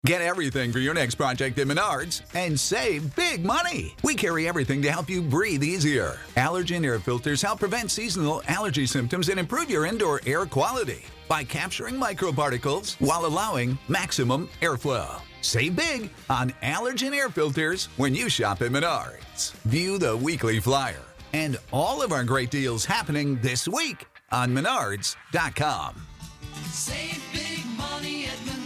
Get everything for your next project at Menards and save big money. We carry everything to help you breathe easier. Allergen air filters help prevent seasonal allergy symptoms and improve your indoor air quality by capturing microparticles while allowing maximum airflow. Save big on allergen air filters when you shop at Menards. View the weekly flyer and all of our great deals happening this week on Menards.com. Save big money at Menards.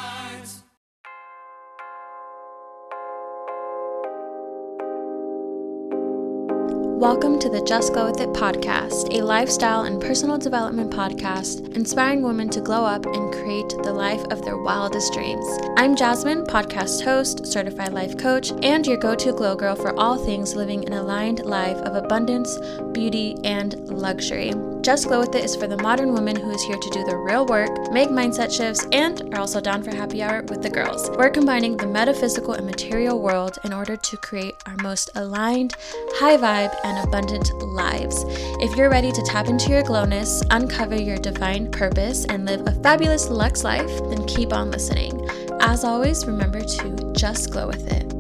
Welcome to the Just Glow With It podcast, a lifestyle and personal development podcast inspiring women to glow up and create the life of their wildest dreams. I'm Jasmine, podcast host, certified life coach, and your go-to glow girl for all things living an aligned life of abundance, beauty, and luxury. Just Glow With It is for the modern woman who is here to do the real work, make mindset shifts, and are also down for happy hour with the girls. We're combining the metaphysical and material world in order to create our most aligned, high vibe, and abundant lives. If you're ready to tap into your glowness, uncover your divine purpose, and live a fabulous luxe life, then keep on listening. As always, remember to just glow with it.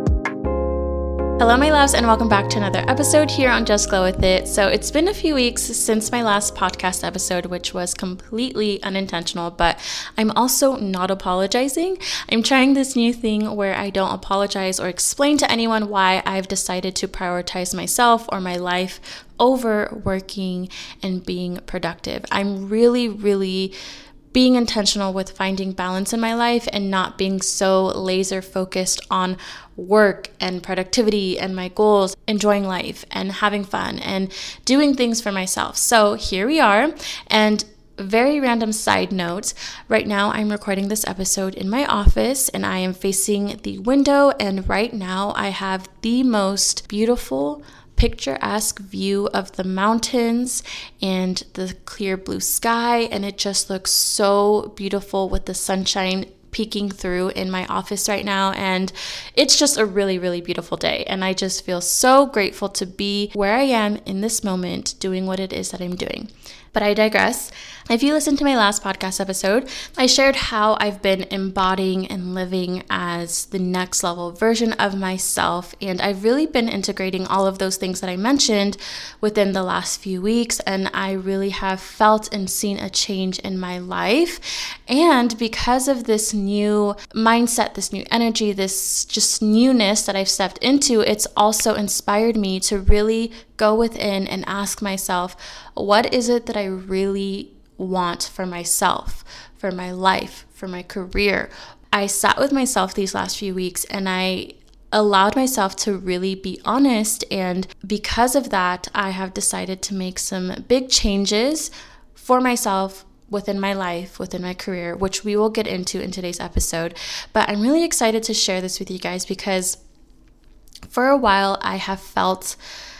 Hello, my loves, and welcome back to another episode here on Just Glow With It. So it's been a few weeks since my last podcast episode, which was completely unintentional, but I'm also not apologizing. I'm trying this new thing where I don't apologize or explain to anyone why I've decided to prioritize myself or my life over working and being productive. I'm really being intentional with finding balance in my life and not being so laser focused on work and productivity and my goals, enjoying life and having fun and doing things for myself. So here we are. And very random side note, right now I'm recording this episode in my office and I am facing the window, and right now I have the most beautiful picturesque view of the mountains and the clear blue sky, and it just looks so beautiful with the sunshine peeking through in my office right now. And it's just a really beautiful day, and I just feel so grateful to be where I am in this moment doing what it is that I'm doing. But I digress. If you listened to my last podcast episode, I shared how I've been embodying and living as the next level version of myself. And I've really been integrating all of those things that I mentioned within the last few weeks. And I really have felt and seen a change in my life. And because of this new mindset, this new energy, this just newness that I've stepped into, it's also inspired me to really go within and ask myself, what is it that I really want for myself, for my life, for my career? I sat with myself these last few weeks and I allowed myself to really be honest. And because of that, I have decided to make some big changes for myself within my life, within my career, which we will get into in today's episode. But I'm really excited to share this with you guys because for a while I have felt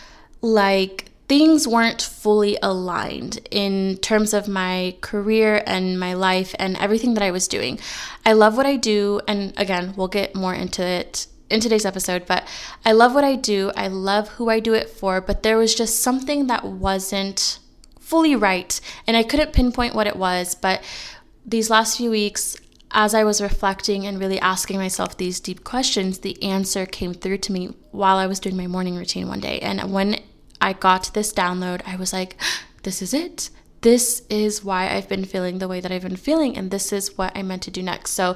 like things weren't fully aligned in terms of my career and my life and everything that I was doing. I love what I do, and again, we'll get more into it in today's episode, but I love what I do. I love who I do it for, but there was just something that wasn't fully right, and I couldn't pinpoint what it was. But these last few weeks, as I was reflecting and really asking myself these deep questions, the answer came through to me while I was doing my morning routine one day. And when I got this download, I was like, this is it. This is why I've been feeling the way that I've been feeling, and this is what I meant to do next. So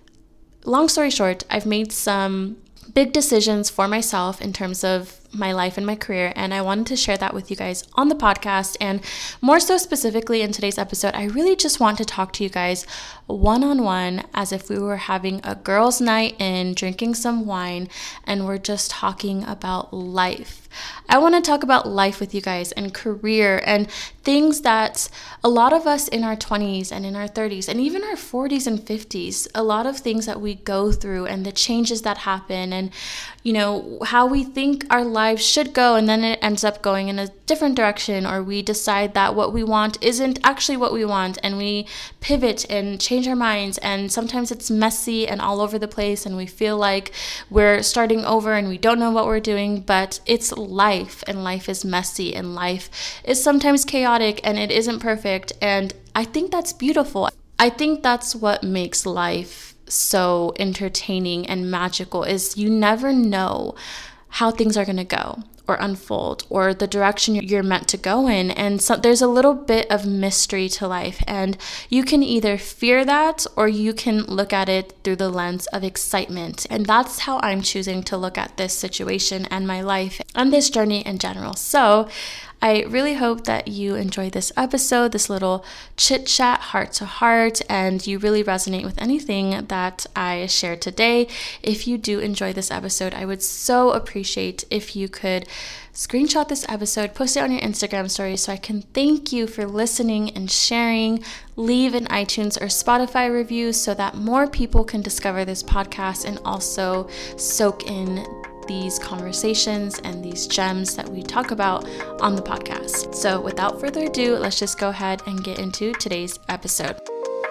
long story short, I've made some big decisions for myself in terms of my life and my career, and I wanted to share that with you guys on the podcast. And more so specifically in today's episode, I really just want to talk to you guys one-on-one as if we were having a girls' night in, drinking some wine, and we're just talking about life. I want to talk about life with you guys and career and things that a lot of us in our 20s and in our 30s and even our 40s and 50s, a lot of things that we go through and the changes that happen and, you know, how we think our lives should go, and then it ends up going in a different direction, or we decide that what we want isn't actually what we want, and we pivot and change our minds, and sometimes it's messy and all over the place, and we feel like we're starting over and we don't know what we're doing. But it's life, and life is messy, and life is sometimes chaotic, and it isn't perfect, and I think that's beautiful. I think that's what makes life so entertaining and magical is you never know how things are going to go or unfold or the direction you're meant to go in. And so there's a little bit of mystery to life, and you can either fear that or you can look at it through the lens of excitement. And that's how I'm choosing to look at this situation and my life and this journey in general. So I really hope that you enjoy this episode, this little chit chat, heart to heart, and you really resonate with anything that I shared today. If you do enjoy this episode, I would so appreciate if you could screenshot this episode, post it on your Instagram story so I can thank you for listening and sharing. Leave an iTunes or Spotify review so that more people can discover this podcast and also soak in these conversations and these gems that we talk about on the podcast. So without further ado, let's just go ahead and get into today's episode.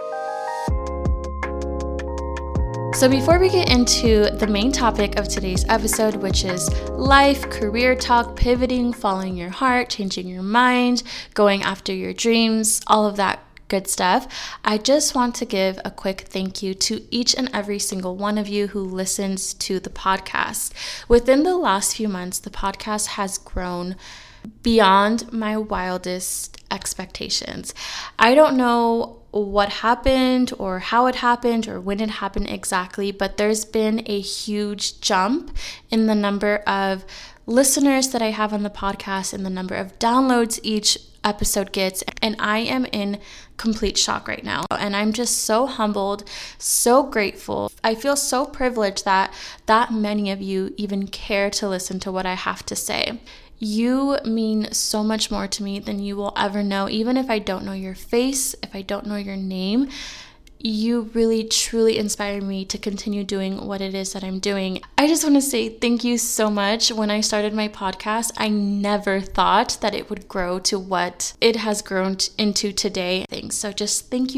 So before we get into the main topic of today's episode, which is life, career talk, pivoting, following your heart, changing your mind, going after your dreams, all of that good stuff, I just want to give a quick thank you to each and every single one of you who listens to the podcast. Within the last few months, the podcast has grown beyond my wildest expectations. I don't know what happened or how it happened or when it happened exactly, but there's been a huge jump in the number of listeners that I have on the podcast and the number of downloads each episode gets, and I am in complete shock right now. And I'm just so humbled, so grateful. I feel so privileged that many of you even care to listen to what I have to say. You mean so much more to me than you will ever know. Even if I don't know your face, if I don't know your name, you really truly inspire me to continue doing what it is that I'm doing. I just want to say thank you so much. When I started my podcast, I never thought that it would grow to what it has grown into today. So just thank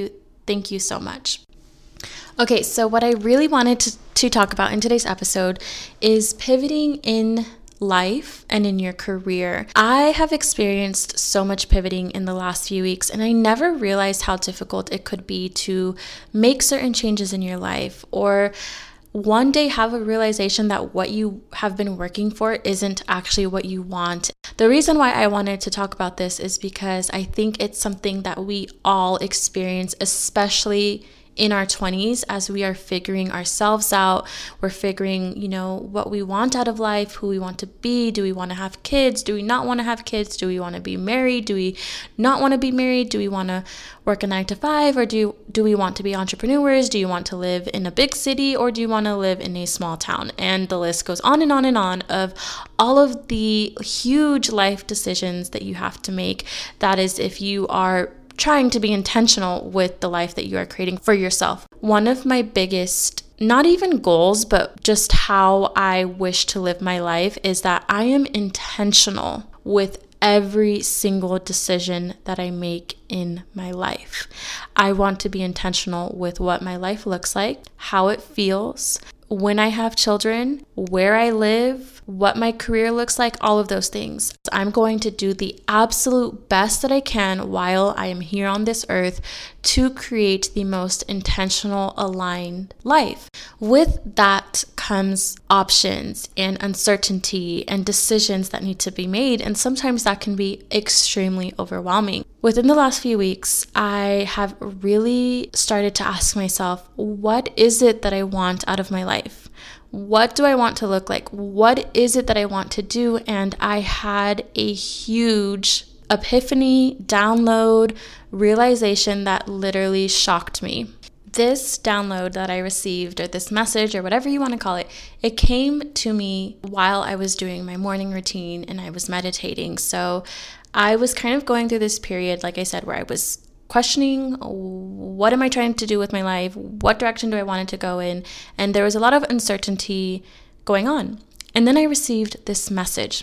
you so much. Okay, so what I really wanted to talk about in today's episode is pivoting in life and in your career. I have experienced so much pivoting in the last few weeks, and I never realized how difficult it could be to make certain changes in your life or one day have a realization that what you have been working for isn't actually what you want. The reason why I wanted to talk about this is because I think it's something that we all experience, especially in our 20s, as we are figuring ourselves out. We're figuring, what we want out of life, who we want to be. Do we want to have kids? Do we not want to have kids? Do we want to be married? Do we not want to be married? Do we want to work a 9-to-5? Or do we want to be entrepreneurs? Do you want to live in a big city, or do you want to live in a small town? And the list goes on and on and on of all of the huge life decisions that you have to make. That is, if you are trying to be intentional with the life that you are creating for yourself. One of my biggest, not even goals, but just how I wish to live my life is that I am intentional with every single decision that I make in my life. I want to be intentional with what my life looks like, how it feels, when I have children, where I live, what my career looks like, all of those things. I'm going to do the absolute best that I can while I am here on this earth to create the most intentional, aligned life. With that comes options and uncertainty and decisions that need to be made, and sometimes that can be extremely overwhelming. Within the last few weeks, I have really started to ask myself, what is it that I want out of my life? What do I want to look like? What is it that I want to do? And I had a huge epiphany, download, realization that literally shocked me. This download that I received, or this message, or whatever you want to call it, it came to me while I was doing my morning routine and I was meditating. So I was kind of going through this period, like I said, where I was questioning, what am I trying to do with my life? What direction do I want it to go in? And there was a lot of uncertainty going on. And then I received this message.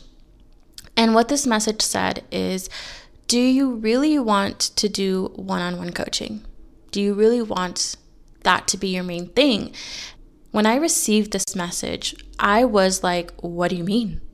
And what this message said is, do you really want to do one-on-one coaching? Do you really want that to be your main thing? When I received this message, I was like, what do you mean?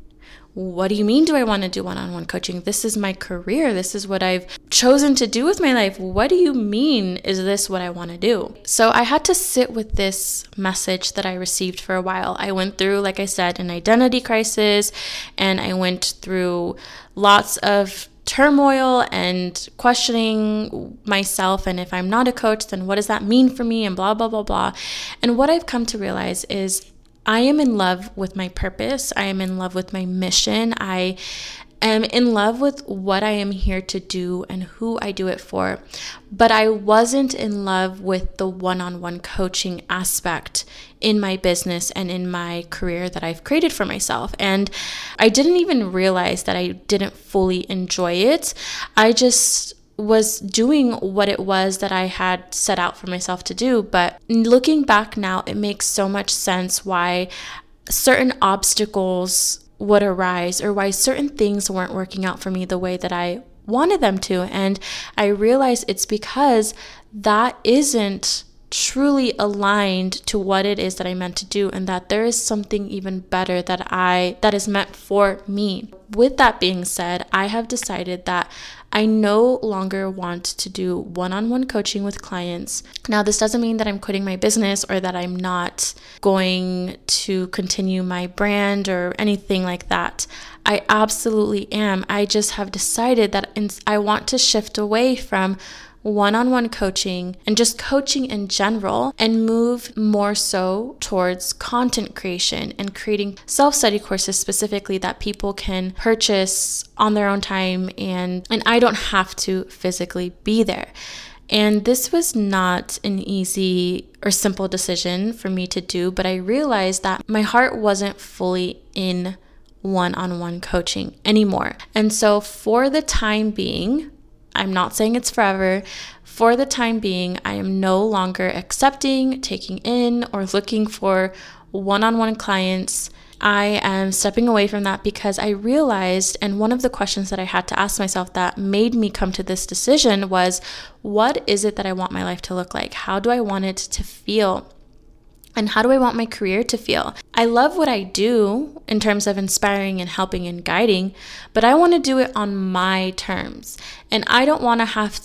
what do you mean do I want to do one-on-one coaching? This is my career. This is what I've chosen to do with my life. What do you mean, is this what I want to do? So I had to sit with this message that I received for a while. I went through, like I said, an identity crisis, and I went through lots of turmoil and questioning myself, and if I'm not a coach, then what does that mean for me, and blah, blah, blah, blah. And what I've come to realize is I am in love with my purpose. I am in love with my mission. I am in love with what I am here to do and who I do it for. But I wasn't in love with the one-on-one coaching aspect in my business and in my career that I've created for myself. And I didn't even realize that I didn't fully enjoy it. I just was doing what it was that I had set out for myself to do. But looking back now, it makes so much sense why certain obstacles would arise, or why certain things weren't working out for me the way that I wanted them to. And I realized it's because that isn't truly aligned to what it is that I meant to do, and that there is something even better that is meant for me. With that being said, I have decided that I no longer want to do one-on-one coaching with clients. Now, this doesn't mean that I'm quitting my business or that I'm not going to continue my brand or anything like that. I absolutely am. I just have decided that I want to shift away from one-on-one coaching and just coaching in general, and move more so towards content creation and creating self-study courses specifically that people can purchase on their own time, and I don't have to physically be there. And this was not an easy or simple decision for me to do, but I realized that my heart wasn't fully in one-on-one coaching anymore. And so for the time being, I'm not saying it's forever. For the time being, I am no longer accepting, taking in, or looking for one-on-one clients. I am stepping away from that because I realized, and one of the questions that I had to ask myself that made me come to this decision was, what is it that I want my life to look like? How do I want it to feel? And how do I want my career to feel? I love what I do in terms of inspiring and helping and guiding, but I want to do it on my terms. And I don't want to have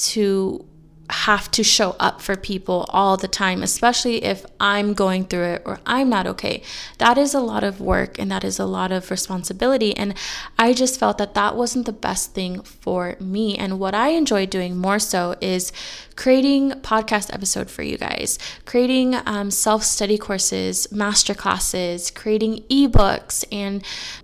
to show up for people all the time, especially if I'm going through it or I'm not okay. That is a lot of work, and that is a lot of responsibility. And I just felt that that wasn't the best thing for me. And what I enjoy doing more so is creating podcast episode for you guys, creating self-study courses, masterclasses, creating ebooks, and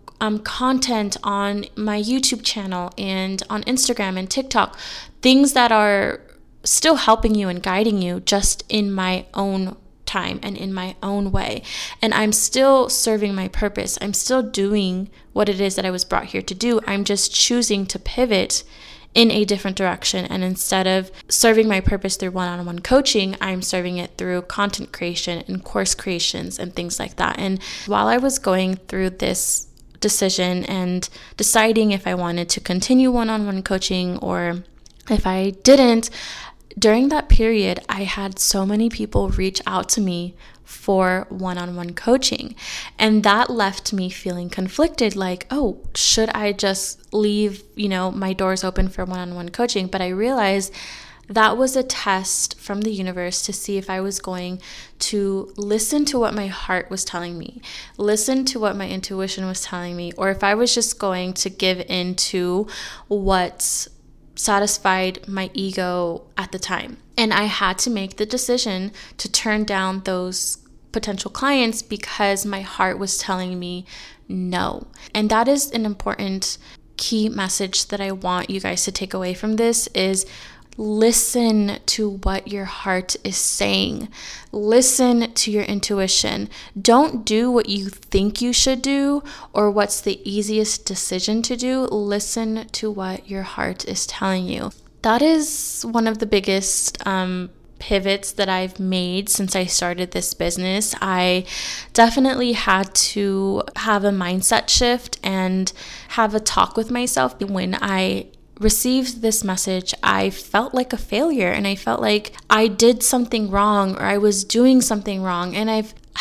content on my YouTube channel and on Instagram and TikTok, things that are still helping you and guiding you, just in my own time and in my own way. And I'm still serving my purpose. I'm still doing what it is that I was brought here to do. I'm just choosing to pivot in a different direction. And instead of serving my purpose through one-on-one coaching, I'm serving it through content creation and course creations and things like that. And while I was going through this decision and deciding if I wanted to continue one-on-one coaching or if I didn't, during that period, I had so many people reach out to me for one-on-one coaching. And that left me feeling conflicted, like, oh, should I just leave, my doors open for one-on-one coaching? But I realized that was a test from the universe to see if I was going to listen to what my heart was telling me, listen to what my intuition was telling me, or if I was just going to give in to what satisfied my ego at the time. And I had to make the decision to turn down those potential clients because my heart was telling me no. And that is an important key message that I want you guys to take away from this is listen to what your heart is saying. Listen to your intuition. Don't do what you think you should do or what's the easiest decision to do. Listen to what your heart is telling you. That is one of the biggest pivots that I've made since I started this business. I definitely had to have a mindset shift and have a talk with myself. When I received this message, I felt like a failure and I felt like I did something wrong or I was doing something wrong. And I've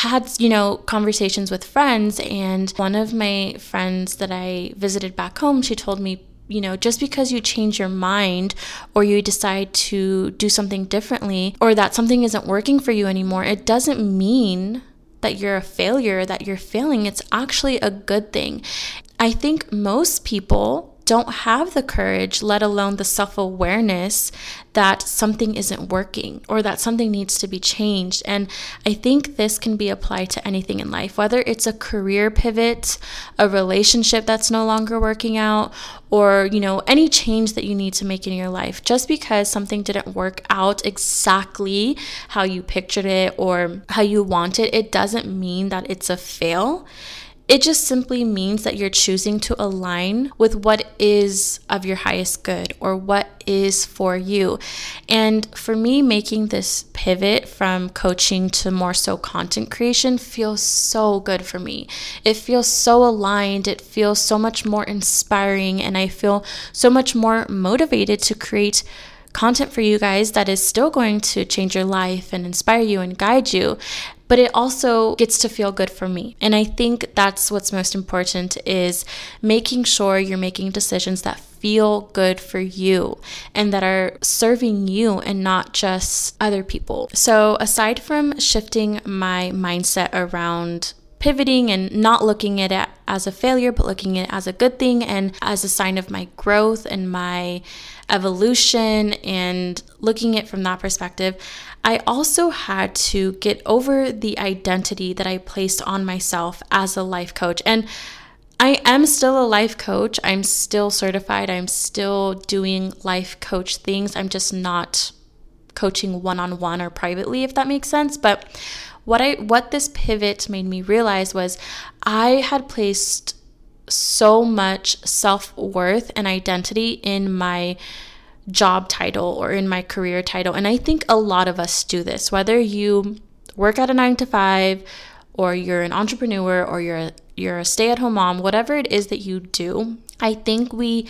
had, conversations with friends, and one of my friends that I visited back home, she told me, just because you change your mind or you decide to do something differently or that something isn't working for you anymore, it doesn't mean that you're a failure, that you're failing. It's actually a good thing. I think most people don't have the courage, let alone the self-awareness that something isn't working or that something needs to be changed. And I think this can be applied to anything in life, whether it's a career pivot, a relationship that's no longer working out, or, any change that you need to make in your life. Just because something didn't work out exactly how you pictured it or how you want it, it doesn't mean that it's a fail. It just simply means that you're choosing to align with what is of your highest good or what is for you. And for me, making this pivot from coaching to more so content creation feels so good for me. It feels so aligned. It feels so much more inspiring. And I feel so much more motivated to create content for you guys that is still going to change your life and inspire you and guide you. But it also gets to feel good for me. And I think that's what's most important, is making sure you're making decisions that feel good for you and that are serving you and not just other people. So aside from shifting my mindset around pivoting and not looking at it as a failure, but looking at it as a good thing and as a sign of my growth and my evolution, and looking at it from that perspective, I also had to get over the identity that I placed on myself as a life coach. And I am still a life coach. I'm still certified. I'm still doing life coach things. I'm just not coaching one-on-one or privately, if that makes sense. But what this pivot made me realize was I had placed so much self-worth and identity in my job title or in my career title. And I think a lot of us do this, whether you work at a 9-to-5 or you're an entrepreneur or you're a stay-at-home mom, whatever it is that you do. I think we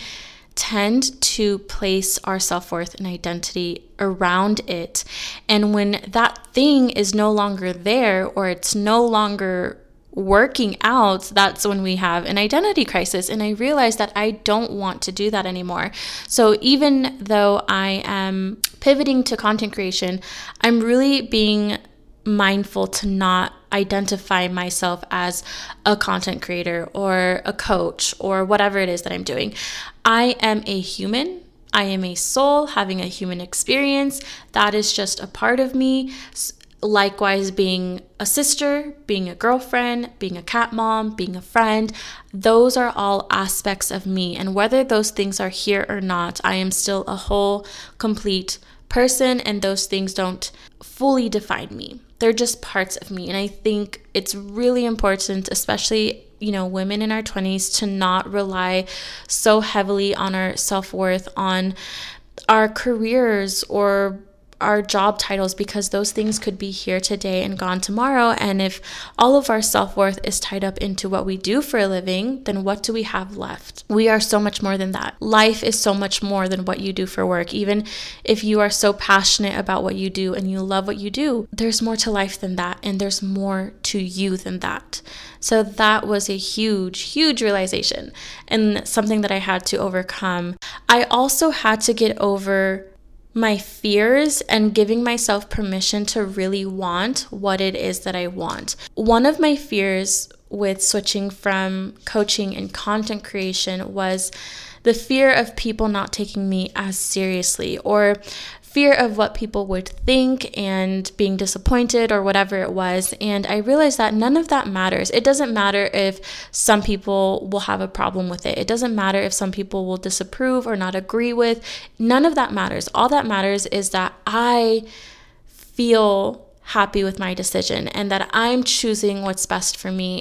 tend to place our self-worth and identity around it. And when that thing is no longer there or it's no longer working out, that's when we have an identity crisis. And I realized that I don't want to do that anymore. So even though I am pivoting to content creation, I'm really being mindful to not identify myself as a content creator or a coach or whatever it is that I'm doing. I am a human. I am a soul having a human experience. That is just a part of me. Likewise, being a sister, being a girlfriend, being a cat mom, being a friend, those are all aspects of me. And whether those things are here or not, I am still a whole, complete person, and those things don't fully define me. They're just parts of me. And I think it's really important, especially, women in our 20s, to not rely so heavily on our self-worth, on our careers or our job titles, because those things could be here today and gone tomorrow. And if all of our self-worth is tied up into what we do for a living, then what do we have left? We are so much more than that. Life is so much more than what you do for work. Even if you are so passionate about what you do and you love what you do, there's more to life than that, and there's more to you than that. So that was a huge, huge realization and something that I had to overcome. I also had to get over my fears and giving myself permission to really want what it is that I want. One of my fears with switching from coaching and content creation was the fear of people not taking me as seriously, or fear of what people would think and being disappointed or whatever it was. And I realized that none of that matters. It doesn't matter if some people will have a problem with it. It doesn't matter if some people will disapprove or not agree with. None of that matters. All that matters is that I feel happy with my decision and that I'm choosing what's best for me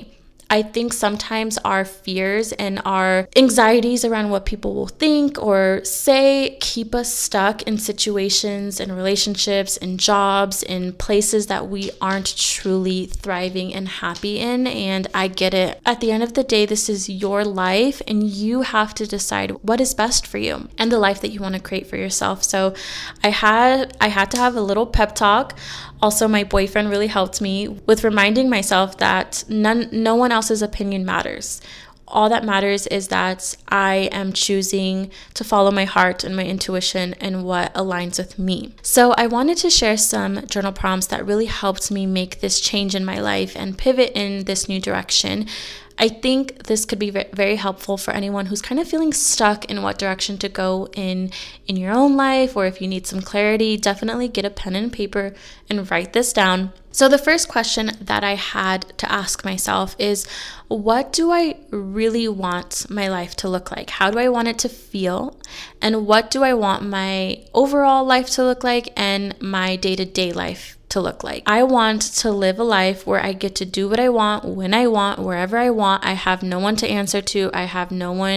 I think sometimes our fears and our anxieties around what people will think or say keep us stuck in situations and relationships and jobs in places that we aren't truly thriving and happy in. And I get it. At the end of the day, this is your life and you have to decide what is best for you and the life that you want to create for yourself. So I had to have a little pep talk. Also, my boyfriend really helped me with reminding myself that no one else's opinion matters. All that matters is that I am choosing to follow my heart and my intuition and what aligns with me. So I wanted to share some journal prompts that really helped me make this change in my life and pivot in this new direction. I think this could be very helpful for anyone who's kind of feeling stuck in what direction to go in your own life, or if you need some clarity, definitely get a pen and paper and write this down. So the first question that I had to ask myself is, what do I really want my life to look like? How do I want it to feel? And what do I want my overall life to look like and my day-to-day life to look like? I want to live a life where I get to do what I want, when I want, wherever I want. I have no one to answer to. I have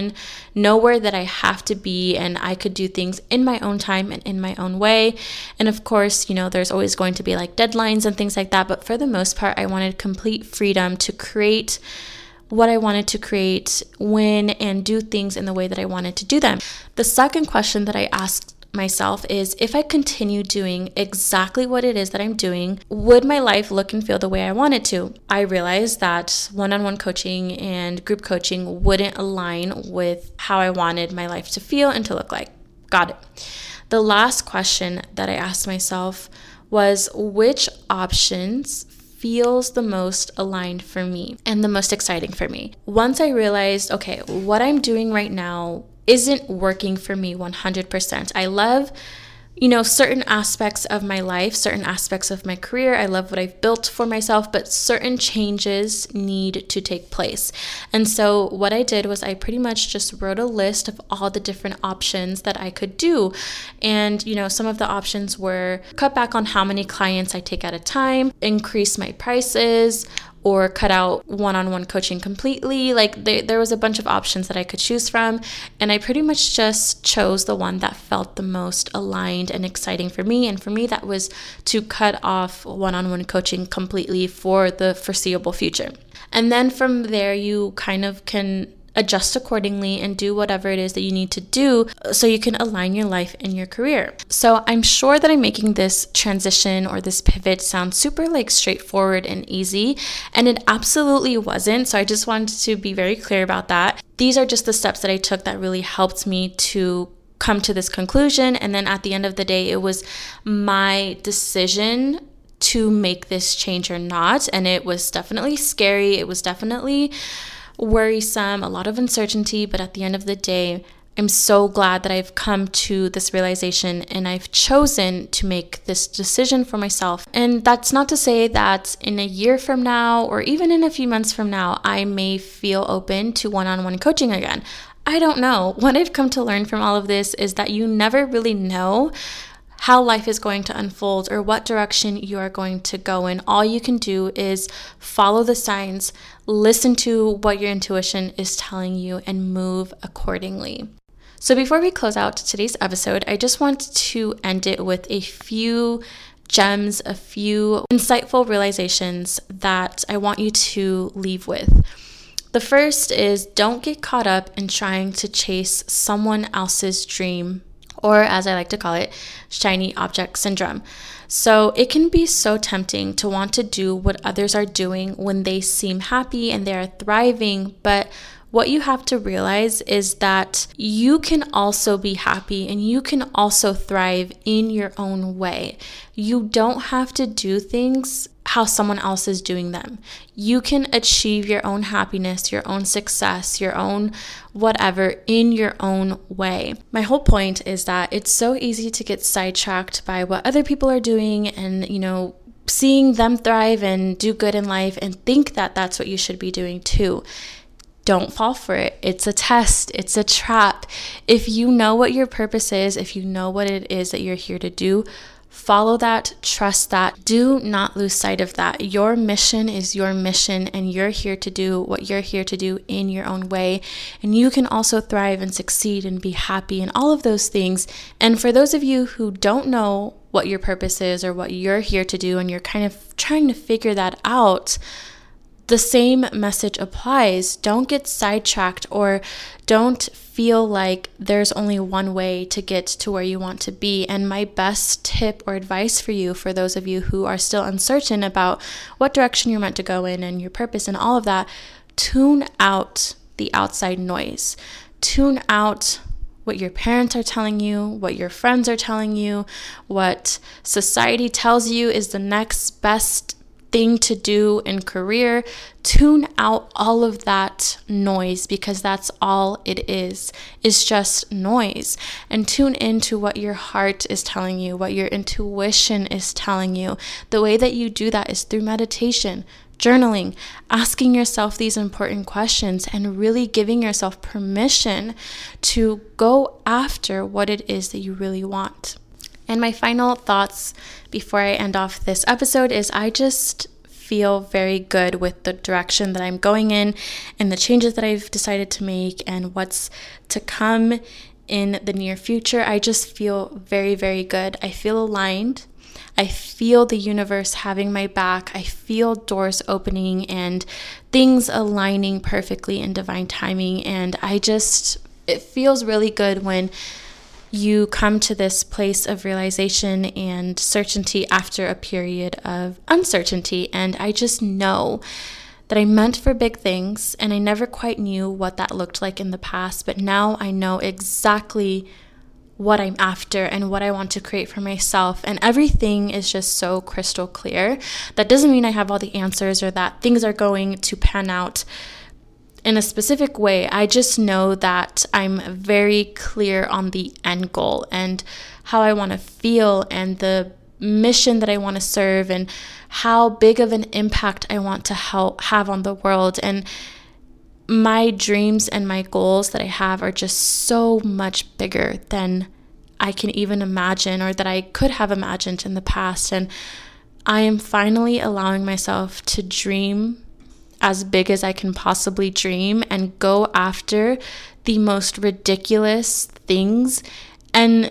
nowhere that I have to be, and I could do things in my own time and in my own way. And of course, there's always going to be like deadlines and things like that. But for the most part, I wanted complete freedom to create what I wanted to create, when, and do things in the way that I wanted to do them. The second question that I asked myself is, if I continue doing exactly what it is that I'm doing, would my life look and feel the way I want it to? I realized that one-on-one coaching and group coaching wouldn't align with how I wanted my life to feel and to look like. Got it. The last question that I asked myself was, which options feels the most aligned for me and the most exciting for me? Once I realized, okay, what I'm doing right now isn't working for me 100%. I love, certain aspects of my life, certain aspects of my career. I love what I've built for myself, but certain changes need to take place. And so what I did was I pretty much just wrote a list of all the different options that I could do. And, some of the options were cut back on how many clients I take at a time, increase my prices, or cut out one-on-one coaching completely. Like there was a bunch of options that I could choose from, and I pretty much just chose the one that felt the most aligned and exciting for me. And for me, that was to cut off one-on-one coaching completely for the foreseeable future. And then from there, you kind of can adjust accordingly and do whatever it is that you need to do so you can align your life and your career. So I'm sure that I'm making this transition or this pivot sound super straightforward and easy, and it absolutely wasn't. So I just wanted to be very clear about that. These are just the steps that I took that really helped me to come to this conclusion. And then at the end of the day, it was my decision to make this change or not. And it was definitely scary. It was definitely worrisome, a lot of uncertainty, but at the end of the day, I'm so glad that I've come to this realization and I've chosen to make this decision for myself. And that's not to say that in a year from now or even in a few months from now, I may feel open to one-on-one coaching again. I don't know. What I've come to learn from all of this is that you never really know how life is going to unfold or what direction you are going to go in. All you can do is follow the signs, listen to what your intuition is telling you, and move accordingly. So before we close out today's episode, I just want to end it with a few gems, a few insightful realizations that I want you to leave with. The first is, don't get caught up in trying to chase someone else's dream, or as I like to call it, shiny object syndrome. So it can be so tempting to want to do what others are doing when they seem happy and they are thriving, but what you have to realize is that you can also be happy and you can also thrive in your own way. You don't have to do things how someone else is doing them. You can achieve your own happiness, your own success, your own whatever in your own way. My whole point is that it's so easy to get sidetracked by what other people are doing and, seeing them thrive and do good in life and think that that's what you should be doing too. Don't fall for it. It's a test. It's a trap. If you know what your purpose is, if you know what it is that you're here to do, Follow that, trust that. Do not lose sight of that. Your mission is your mission, and you're here to do what you're here to do in your own way. And you can also thrive and succeed and be happy and all of those things. And for those of you who don't know what your purpose is or what you're here to do, and you're kind of trying to figure that out, the same message applies. Don't get sidetracked, or don't feel like there's only one way to get to where you want to be. And my best tip or advice for you, for those of you who are still uncertain about what direction you're meant to go in and your purpose and all of that, tune out the outside noise. Tune out what your parents are telling you, what your friends are telling you, what society tells you is the next best thing to do in career. Tune out all of that noise, because that's all it is. It's just noise. And tune into what your heart is telling you, what your intuition is telling you. The way that you do that is through meditation, journaling, asking yourself these important questions, and really giving yourself permission to go after what it is that you really want. And my final thoughts before I end off this episode is I just feel very good with the direction that I'm going in and the changes that I've decided to make and what's to come in the near future. I just feel very, very good. I feel aligned. I feel the universe having my back. I feel doors opening and things aligning perfectly in divine timing. And it feels really good when you come to this place of realization and certainty after a period of uncertainty. And I just know that I meant for big things, and I never quite knew what that looked like in the past, but now I know exactly what I'm after and what I want to create for myself, and everything is just so crystal clear. That doesn't mean I have all the answers or that things are going to pan out in a specific way. I just know that I'm very clear on the end goal and how I want to feel and the mission that I want to serve and how big of an impact I want to have on the world. And my dreams and my goals that I have are just so much bigger than I can even imagine or that I could have imagined in the past. And I am finally allowing myself to dream as big as I can possibly dream and go after the most ridiculous things and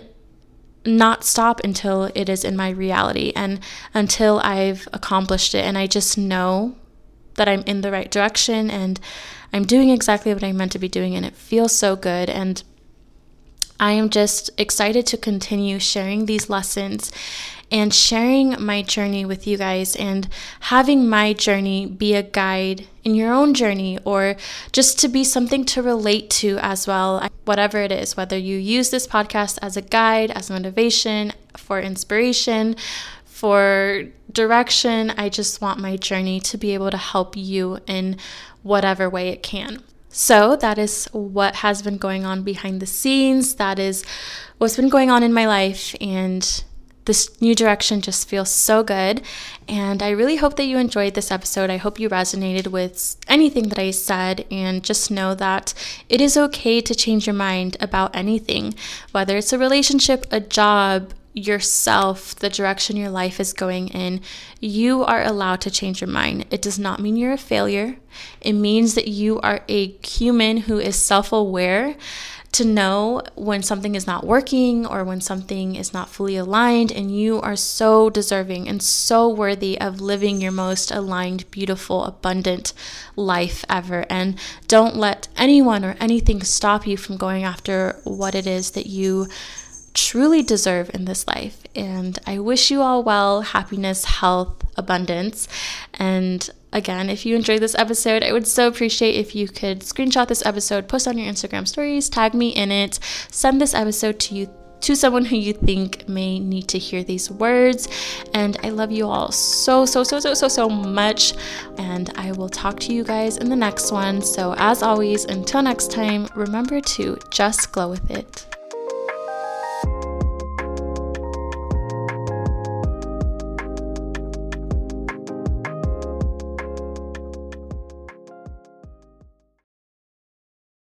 not stop until it is in my reality and until I've accomplished it. And I just know that I'm in the right direction and I'm doing exactly what I'm meant to be doing, and it feels so good. And I am just excited to continue sharing these lessons and sharing my journey with you guys, and having my journey be a guide in your own journey, or just to be something to relate to as well. Whatever it is, whether you use this podcast as a guide, as motivation, for inspiration, for direction, I just want my journey to be able to help you in whatever way it can. So that is what has been going on behind the scenes. That is what's been going on in my life, and this new direction just feels so good. And I really hope that you enjoyed this episode. I hope you resonated with anything that I said, and just know that it is okay to change your mind about anything, whether it's a relationship, a job, yourself, the direction your life is going in. You are allowed to change your mind. It does not mean you're a failure. It means that you are a human who is self-aware to know when something is not working or when something is not fully aligned, and you are so deserving and so worthy of living your most aligned, beautiful, abundant life ever. And don't let anyone or anything stop you from going after what it is that you truly deserve in this life. And I wish you all well, happiness, health, abundance. And again, if you enjoyed this episode, I would so appreciate if you could screenshot this episode, post on your Instagram stories, tag me in it, send this episode to someone who you think may need to hear these words. And I love you all so much. And I will talk to you guys in the next one. So as always, until next time, remember to just glow with it.